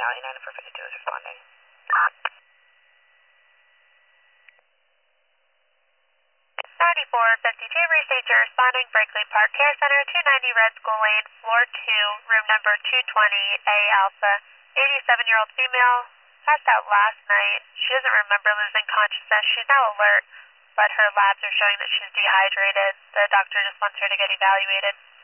United 452 is responding. 9452, restate your responding, Berkeley Park Care Center, 290 Red School Lane, floor 2, room number 220A Alpha. 87-year-old female, passed out last night. She doesn't remember losing consciousness. She's now alert, but her labs are showing that she's dehydrated. The doctor just wants her to get evaluated.